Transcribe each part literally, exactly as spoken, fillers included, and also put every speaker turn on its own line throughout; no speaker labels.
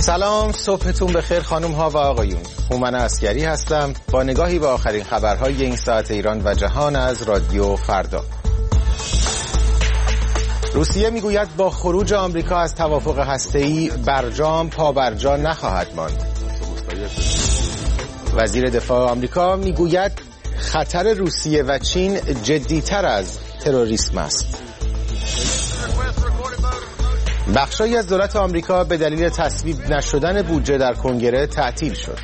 سلام، صبحتون بخیر خانم ها و آقایون. هومن عسگری هستم با نگاهی به آخرین خبرهای این ساعت ایران و جهان از رادیو فردا. روسیه میگوید با خروج آمریکا از توافق هسته‌ای برجام پابرجا نخواهد ماند. وزیر دفاع آمریکا میگوید خطر روسیه و چین جدی‌تر از تروریسم است. بخشایی از دولت آمریکا به دلیل تصویب نشدن بودجه در کنگره تعطیل شد.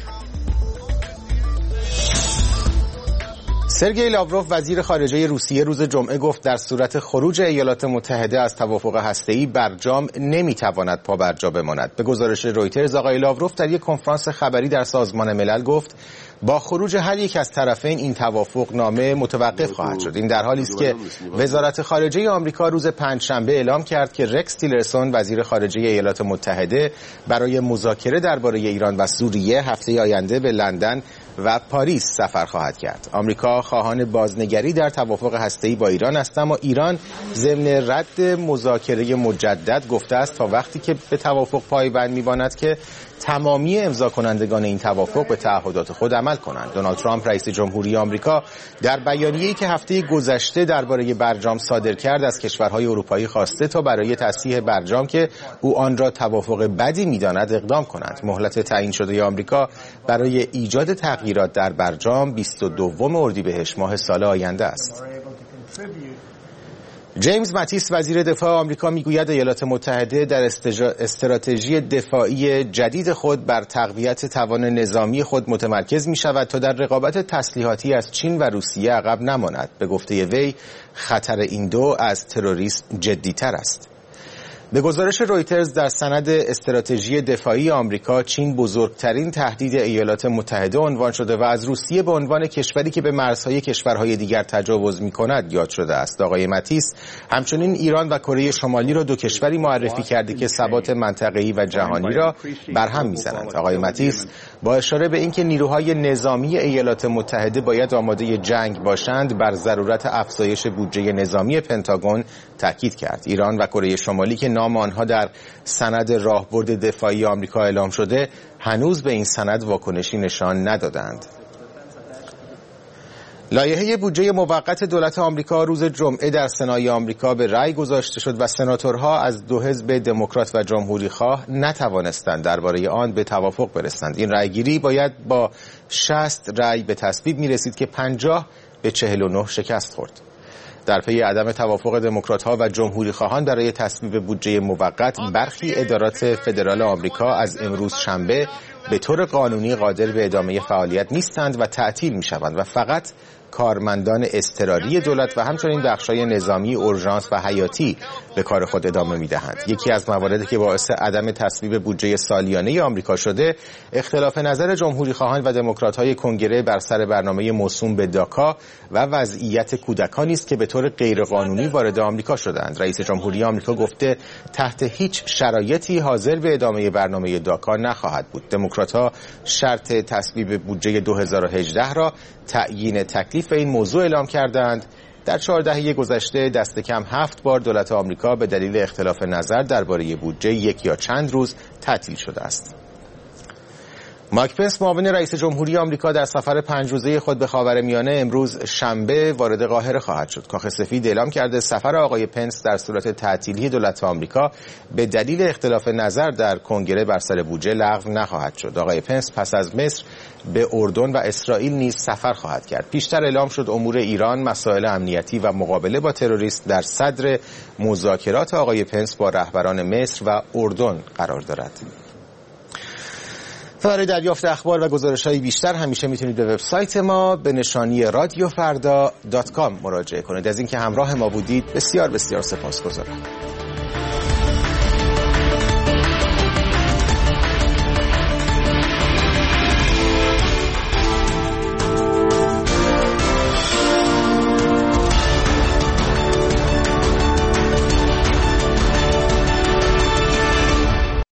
سرگئی لاوروف وزیر خارجه روسیه روز جمعه گفت در صورت خروج ایالات متحده از توافق هسته‌ای برجام نمیتواند پابرجا بماند. به گزارش رویترز آقای لاوروف در یک کنفرانس خبری در سازمان ملل گفت با خروج هر یک از طرفین این توافق نامه متوقف خواهد شد. این در حالی است که وزارت خارجه آمریکا روز پنجشنبه اعلام کرد که رکس تیلرسون وزیر خارجه ایالات متحده برای مذاکره درباره ایران و سوریه هفته آینده به لندن و پاریس سفر خواهد کرد. آمریکا خواهان بازنگری در توافق هسته‌ای با ایران است، اما ایران ضمن رد مذاکره مجدد گفته است تا وقتی که به توافق پایبند می‌ماند که تمامی امضا کنندگان این توافق به تعهدات خود عمل کنند. دونالد ترامپ رئیس جمهوری آمریکا در بیانیه‌ای که هفته گذشته درباره برجام صادر کرد از کشورهای اروپایی خواسته تا برای تصحیح برجام که او آن را توافق بدی می‌داند اقدام کنند. مهلت تعیین شده آمریکا برای ایجاد تغییرات در برجام بیست و دوم اردیبهشت ماه سال آینده است. جیمز ماتیس وزیر دفاع آمریکا میگوید ایالات متحده در استراتژی دفاعی جدید خود بر تقویت توان نظامی خود متمرکز می شود تا در رقابت تسلیحاتی از چین و روسیه عقب نماند. به گفته وی خطر این دو از تروریسم جدی‌تر است. به گزارش رویترز در سند استراتژی دفاعی آمریکا چین بزرگترین تهدید ایالات متحده عنوان شده و از روسیه به عنوان کشوری که به مرزهای کشورهای دیگر تجاوز می‌کند یاد شده است. آقای ماتیس همچنین ایران و کره شمالی را دو کشوری معرفی کرده که ثبات منطقه‌ای و جهانی را برهم می‌زنند. آقای ماتیس با اشاره به اینکه نیروهای نظامی ایالات متحده باید آماده جنگ باشند بر ضرورت افزایش بودجه نظامی پنتاگون تاکید کرد. ایران و کره شمالی که نام آنها در سند راهبرد دفاعی آمریکا اعلام شده هنوز به این سند واکنشی نشان ندادند. لایحه بودجه موقت دولت آمریکا روز جمعه در سنای آمریکا به رأی گذاشته شد و سناتورها از دو حزب دموکرات و جمهوری خواه نتوانستند درباره آن به توافق برسند. این رأیگیری باید با شصت رأی به تصویب می‌رسید که پنجاه به چهل و نه شکست خورد. در پی عدم توافق دموکرات‌ها و جمهوری خواهان برای تصویب بودجه موقت، برخی ادارات فدرال آمریکا از امروز شنبه به طور قانونی قادر به ادامه فعالیت نیستند و تعطیل می‌شوند و فقط کارمندان اضطراری دولت و همچنین بخش‌های نظامی، اورژانس و حیاتی به کار خود ادامه می‌دهند. یکی از مواردی که باعث عدم تصویب بودجه سالیانه آمریکا شده، اختلاف نظر جمهوری خواهان و دموکرات‌های کنگره بر سر برنامه موسوم به داکا و وضعیت کودکانی است که به طور غیرقانونی وارد آمریکا شدند. رئیس جمهوری آمریکا گفته تحت هیچ شرایطی حاضر به ادامه برنامه داکا نخواهد بود. دموکرات‌ها شرط تصویب بودجه دو هزار و هجده را تعیین تکلیف این موضوع اعلام کردند. در چهار دهه گذشته دست کم هفت بار دولت آمریکا به دلیل اختلاف نظر درباره بودجه یک یا چند روز تعطیل شده است. مایک پنس معاون رئیس جمهوری آمریکا در سفر پنج روزه خود به خاورمیانه امروز شنبه وارد قاهره خواهد شد. کاخ سفید اعلام کرده سفر آقای پنس در صورت تعطیلی دولت آمریکا به دلیل اختلاف نظر در کنگره بر سر بودجه لغو نخواهد شد. آقای پنس پس از مصر به اردن و اسرائیل نیز سفر خواهد کرد. پیشتر اعلام شد امور ایران، مسائل امنیتی و مقابله با تروریسم در صدر مذاکرات آقای پنس با رهبران مصر و اردن قرار دارد. برای دریافت اخبار و گزارش‌های بیشتر همیشه میتونید به وبسایت ما به نشانی رادیو فردا دات کام مراجعه کنید. از اینکه همراه ما بودید بسیار بسیار سپاسگزارم.